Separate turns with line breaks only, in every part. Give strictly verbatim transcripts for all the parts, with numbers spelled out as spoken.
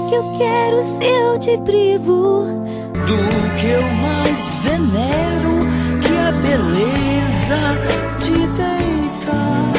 que eu quero se eu te privo
do que eu mais venero, que a beleza te deitar.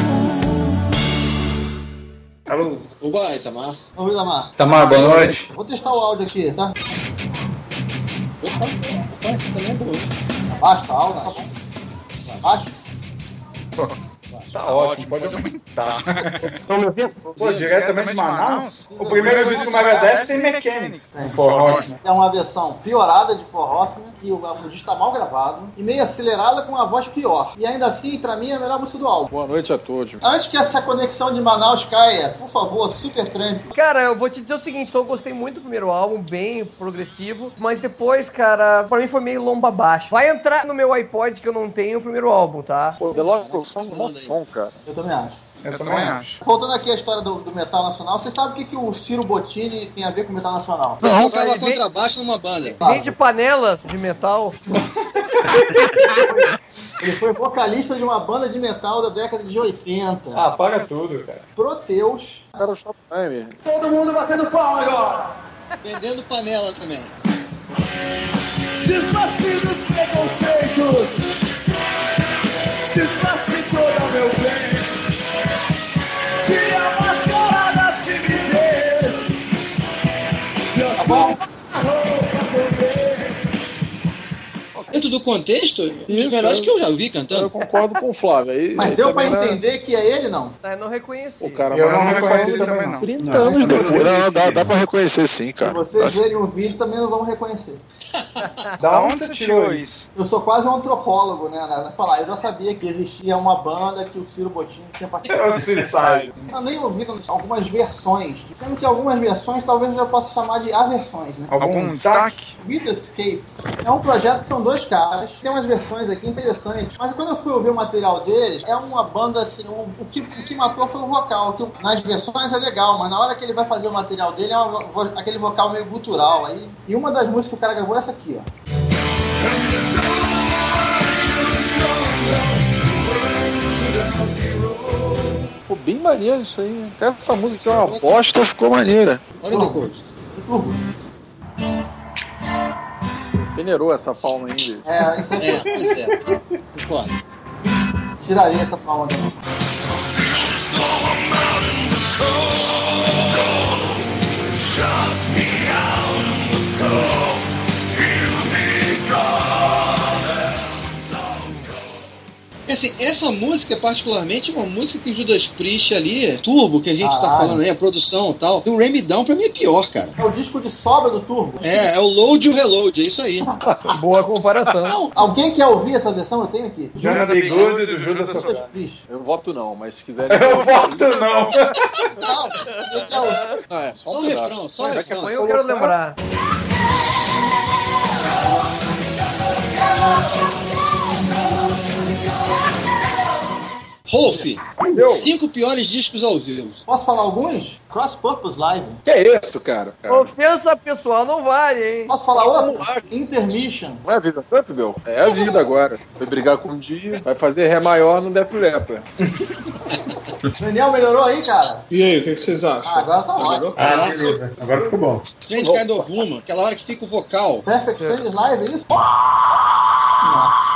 Alô?
Uba, Itamar.
Oi, Itamar.
Itamar, boa noite.
Vou testar o áudio aqui, tá?
Opa, opa, essa também é boa.
Abaixa o áudio, tá bom? Abaixa.
Tá ótimo, pode aumentar.
Estão me ouvindo?
Pô, diretamente de Manaus? O primeiro disco do Megadeth tem Mechanics. For Horsemen.
É uma versão piorada de For Horsemen, que o, o disco tá mal gravado, e meio acelerada com uma voz pior. E ainda assim, pra mim, é a melhor música do álbum.
Boa noite a todos.
Antes que essa conexão de Manaus caia, por favor, Supertramp.
Cara, eu vou te dizer o seguinte, então eu gostei muito do primeiro álbum, bem progressivo, mas depois, cara, pra mim foi meio lomba abaixo. Vai entrar no meu iPod que eu não tenho o primeiro álbum, tá?
Pô, The Logical Song é mó som, cara.
Eu também acho.
Eu também acho.
Voltando aqui à história do, do metal nacional, você sabe o que, que o Ciro Bottini tem a ver com o metal nacional?
Não, tocava contrabaixo numa banda.
Vende panelas de metal.
Ele foi vocalista de uma banda de metal da década de oitenta.
Ah, paga tudo, cara.
Proteus.
Era o Shop Time.
Todo mundo batendo palma agora!
Vendendo panela também.
Desfaci dos preconceitos. Desfaci todo meu bem. Tira a máscara da timidez.
Tá bom?
Dentro do contexto, um dos
Isso,
melhores
eu-
que eu já vi cantando.
Eu concordo com o Flávio. Aí,
Mas
aí
deu pra
também era-
entender que é ele, não?
Eu não reconheci.
O cara
Eu não
mais-
reconheci também, não.
trinta
Não,
anos
não
depois.
reconheci.
Não, dá, dá pra reconhecer sim,
Se
cara.
vocês
Assim,
verem o vídeo, também não vão reconhecer.
Da onde você tirou isso?
Eu sou quase um antropólogo, né? Na- na- Falar, eu já sabia que existia uma banda que o Ciro Bottini tinha participado.
Você sabe.
Eu nem ouvi algumas versões, sendo que algumas versões talvez eu já possa chamar de aversões, né?
Algum destaque?
With Escape é um projeto que são dois caras, tem umas versões aqui interessantes, mas quando eu fui ouvir o material deles, é uma banda assim, o, o, que, o que matou foi o vocal, que nas versões é legal, mas na hora que ele vai fazer o material dele é uma vo- aquele vocal meio gutural aí. E uma das músicas que o cara gravou é essa aqui, ó.
Ficou bem maneiro isso aí. Até essa música que é uma bosta, ficou maneira.
Olha o decorde.
Peneirou essa palma ainda.
É, isso
É,
aqui.
pois é. Concordo.
Tiraria essa palma dela.
E assim, essa música, particularmente, é uma música que o Judas Priest ali, Turbo, que a gente tá
Caralho.
falando aí, a produção e tal, e o Ram It Down pra mim é pior, cara.
É o disco de sobra do Turbo.
É, é o load e o reload, é isso aí.
Boa comparação.
Não,
Alguém quer ouvir essa versão? Eu tenho aqui.
Jonah B. Good do Judas
Judas
Priest.
Priest.
Eu voto não, mas se quiserem.
Eu voto não.
Não, você quer ouvir?
Não, é só
só
um
o
pedaço.
refrão, só o
Daqui a
refrão.
pouco eu quero lembrar.
Rolf,
Eu.
cinco piores discos ao vivo.
Posso falar alguns? Cross Purpose Live.
Que é isso, cara? cara?
Ofensa pessoal não vale, hein?
Posso falar outro? Intermission.
Não é a vida, Campbell? É a vida agora. Vai brigar com um dia, vai fazer ré maior no Def Leppard.
Daniel, melhorou aí, cara?
E aí, o que, que vocês acham?
Ah, agora tá ótimo.
Ah, beleza. Agora ficou bom.
Strange Kind of Woman, aquela hora que fica o vocal.
Perfect Strangers Live, é isso? Nossa.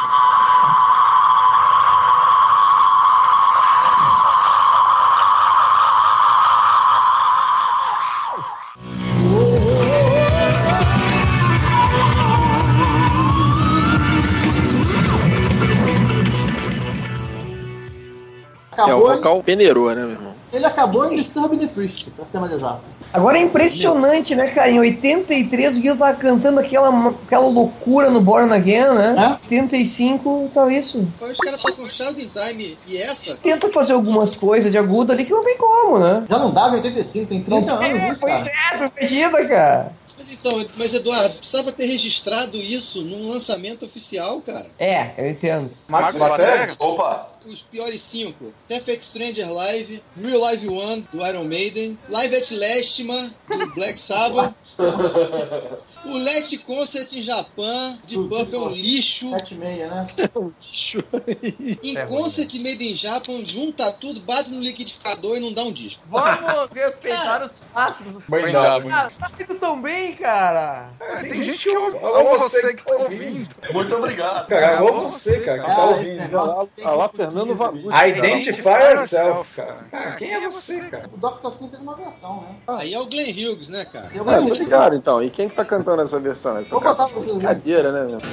É, o
Acabou, em-
vocal peneirou, né, meu irmão?
ele acabou em Disturb the Priest, pra ser mais exato.
Agora é impressionante, né, cara? Em oitenta e três o Guilherme tava cantando aquela, aquela loucura no Born Again, né?
É?
oitenta e cinco, tal isso.
Qual os caras tocam Child in Time e essa?
Tenta fazer algumas coisas de agudo ali que não tem como, né?
Já não dava em oitenta e cinco, tem trinta anos
É,
isso,
pois
cara.
é, tu acredita, cara?
Mas então, mas Eduardo, precisava ter registrado isso num lançamento oficial, cara.
É, eu entendo.
Marcos Batéria?
Opa,
os piores cinco. Perfect Stranger Live, Real Live One, do Iron Maiden, Live at Lastma, do Black Sabbath, o Last Concert em Japão, de Purple é um lixo.
sete e meia, né?
É um lixo.
Em Concert Made in Japan, junta tudo, bate no liquidificador e não dá um disco.
Vamos respeitar os clássicos.
Bem dado.
Ah, tá indo tão bem, cara.
É, tem, tem gente que ouve.
Ou você que tá ouvindo.
Muito obrigado.
Cara, ou você, cara, que tá
Ah,
ouvindo.
esse
Olha lá,
negócio tem
olha lá
que-
Fernando Vanucci.
Identify yourself, cara. Cara, quem é você, cara?
O doutor Sim fez uma versão, né?
Aí é o Glenn Hughes, né, cara?
Eu
É,
gostei.
cara, então. E quem que tá cantando essa versão? Essa
Vou botar pra vocês verem.
brincadeira, né, meu?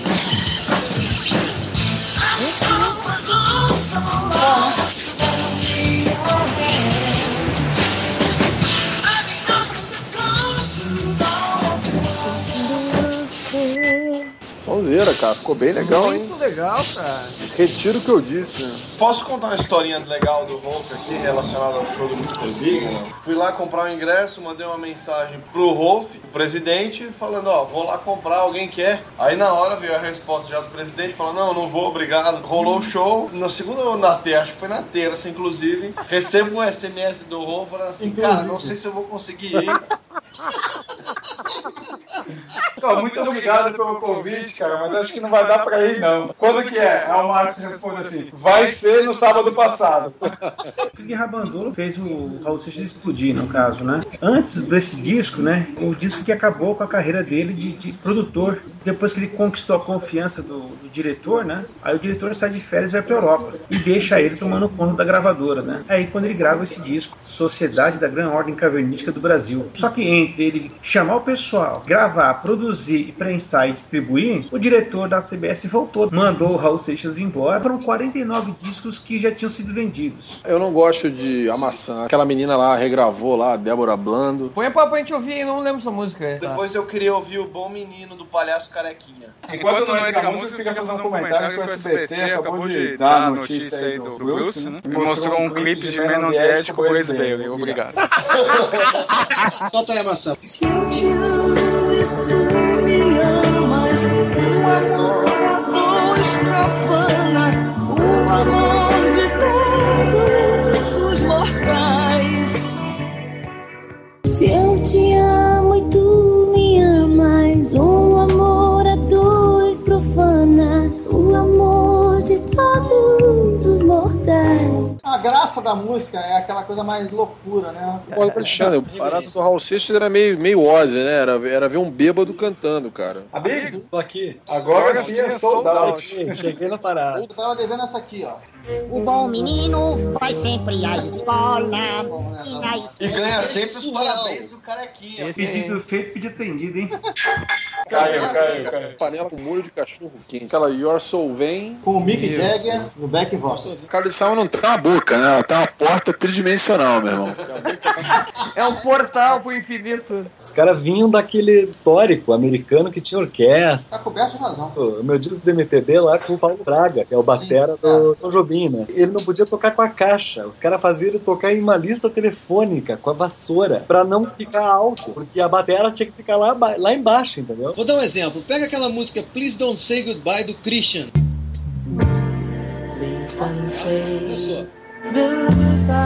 Sonzeira, cara. Ficou bem legal, hein?
Muito legal, cara.
Retiro o que eu disse, né?
Posso contar uma historinha legal do Rolf aqui relacionada ao show do mister Big? Né? Fui lá comprar o ingresso, mandei uma mensagem pro Rolf, o presidente, falando, ó, vou lá comprar, alguém quer? Aí na hora veio a resposta já do presidente, falando, não, não vou, obrigado. Rolou o show, na segunda ou na terça, acho que foi na terça, inclusive, recebo um S M S do Rolf falando assim, cara, não sei se eu vou conseguir ir.
Pô, muito obrigado pelo convite, cara, mas acho que não vai dar pra ir, não. Quando que é? Aí o Marcos responde assim, vai ser no sábado passado.
O Gui Rabandolo fez o Raul Seixas explodir, no caso, né? Antes desse disco, né? O disco que acabou com a carreira dele de, de produtor. Depois que ele conquistou a confiança do, do diretor, né? Aí o diretor sai de férias e vai pra Europa. E deixa ele tomando conta da gravadora, né? Aí quando ele grava esse disco, Sociedade da Gran Ordem Cavernística do Brasil. Só que entre ele chamar o pessoal, gravar, produzir, e prensar e distribuir, o diretor da C B S voltou, mandou o Raul Seixas embora. Foram quarenta e nove discos que já tinham sido vendidos.
Eu não gosto de A Maçã. Aquela menina lá regravou lá, Débora Blando.
Põe pra, pra gente ouvir, não lembro essa música.
Depois eu queria ouvir o Bom Menino do Palhaço Carequinha.
Enquanto não entra a música, eu queria fazer um comentário que o S B T acabou de dar a notícia aí do Wilson, né?
E mostrou um clipe de Man on the Edge com o Grace Bailey. Obrigado.
Solta aí a maçã.
Se eu te amo e tu me amas, o amor a dois profana, o amor de todos os mortais.
Se eu te amo e tu me amas, um amor a dois profana, o amor de todos os mortais.
A graça da música é aquela coisa mais loucura, né?
Pô, Alexandre, o parado do Raul Seixas era meio, meio Ozzy, né? Era, era ver um bêbado cantando, cara.
Amigo,
Tô aqui.
agora sim é sold out.
Cheguei na parada.
Eu tava devendo essa aqui, ó.
O bom menino vai sempre à escola. E, na
E ganha sempre os parabéns do Carequinha.
Esse pedido feito, pedido atendido, hein?
Caiu, caiu, caiu.
Panela com molho de cachorro quente. Aquela Your Soul Vem.
Com o Mick Jagger no back vocal.
Cara, isso não tem uma boca, né? Ela tem uma porta tridimensional, meu irmão.
É um portal pro infinito.
Os caras vinham daquele histórico americano que tinha orquestra.
Tá coberto de razão.
Pô, o meu disco do M P B lá com o Paulo Braga, que é o batera do Tom Jobim, né? Ele não podia tocar com a caixa. Os caras faziam ele tocar em uma lista telefônica, com a vassoura, pra não ficar alto. Porque a batera tinha que ficar lá, lá embaixo, entendeu?
Vou dar um exemplo. Pega aquela música Please Don't Say Goodbye do Christian.
Please don't say
Pessoa.
goodbye.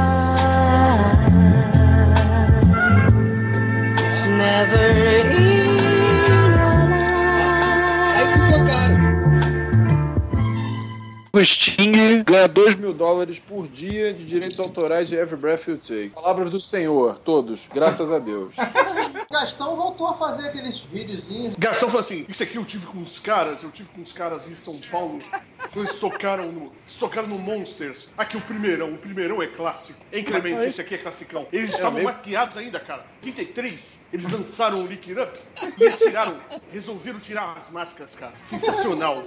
Never in your life.
Aí ficou caro.
O Sting ganha dois mil dólares por dia de direitos autorais de Every Breath You Take. Palavras do Senhor, todos, graças a Deus.
Gastão voltou a fazer aqueles videozinhos.
Gastão falou assim, isso aqui eu tive com os caras, eu tive com os caras em São Paulo, quando eles tocaram no, eles tocaram no Monsters. Aqui o primeirão, o primeirão é clássico. Hein, Clemente, esse aqui é classicão. Eles estavam
mesmo?
maquiados ainda, cara. trinta e três, eles lançaram o Lick It Up e eles tiraram, resolveram tirar as máscaras, cara. Sensacional.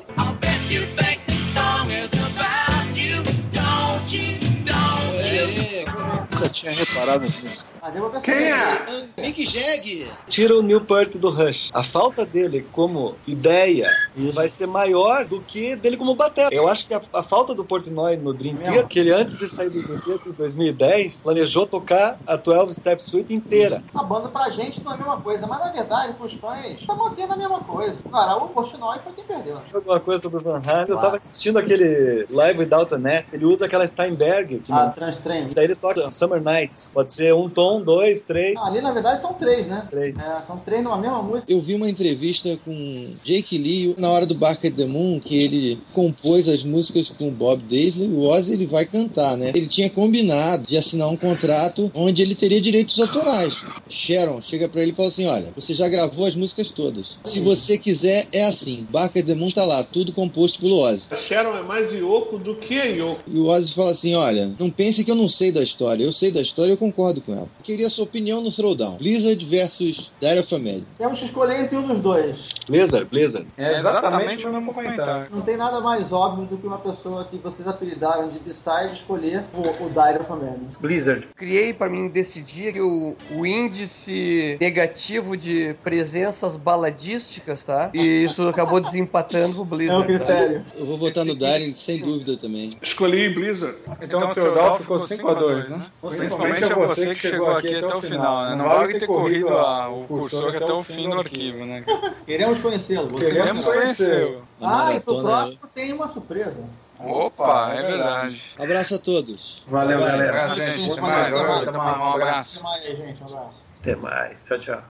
Nunca tinha reparado nisso.
Mas eu vou
Quem é?
Mick Jag!
Tira o Neil Peart do Rush. A falta dele como ideia vai ser maior do que dele como batera. Eu acho que a, a falta do Portnoy no Dream Theater, que ele antes de sair do Dream Theater em dois mil e dez, planejou tocar a doze Step Suite inteira.
A banda pra gente não é a mesma coisa, mas na verdade pros fãs tá mantendo a mesma coisa. Cara, o Portnoy foi quem perdeu.
Alguma coisa sobre o Van Halen. Eu tava assistindo aquele Live Without a Net. Ele usa aquela Steinberg. Que
Ah,
não...
Transtrem.
Daí ele toca Summer Nights. Pode ser um tom, dois, três.
Ah, ali na verdade são três, né?
Três.
É, são três numa mesma música.
Eu vi uma entrevista com Jake Lee na hora do Bark at the Moon, que ele compôs as músicas com o Bob Daisley. O Ozzy ele vai cantar, né? Ele tinha combinado de assinar um contrato onde ele teria direitos autorais. Sharon chega pra ele e fala assim: olha, você já gravou as músicas todas. Se você quiser, é assim. Bark at the Moon tá lá, tudo composto pelo Ozzy.
A Sharon é mais Yoko do que a Yoko.
E o Ozzy fala assim: olha, não pense que eu não sei da história. Eu sei da história e eu concordo com ela. Eu queria a sua opinião no Throwdown. Blizzard versus Dire of a Family.
Temos que escolher entre um dos dois.
Blizzard, Blizzard.
É exatamente o mesmo comentário.
Não tem nada mais óbvio do que uma pessoa que vocês apelidaram de B-side escolher o, o Dire of a Man.
Blizzard.
Criei pra mim decidir que o, o índice negativo de presenças baladísticas, tá? E isso acabou desempatando pro Blizzard.
É o critério.
Eu vou votar no Dire sem dúvida também.
Escolhi Blizzard.
Então o Feudal ficou cinco a dois, né? Principalmente a você que chegou aqui até o final, né? Não vale ter corrido a, o cursor até o fim do arquivo, né?
Queremos conhecê-lo. Você
Queremos conhecê-lo.
Ah, e pro próximo tem uma surpresa.
Opa, é verdade.
Abraço a todos.
Valeu,
Bye, bye.
galera.
Abraço, gente. Até mais. Um abraço.
Até mais, gente. Um abraço.
Até mais. Tchau, tchau.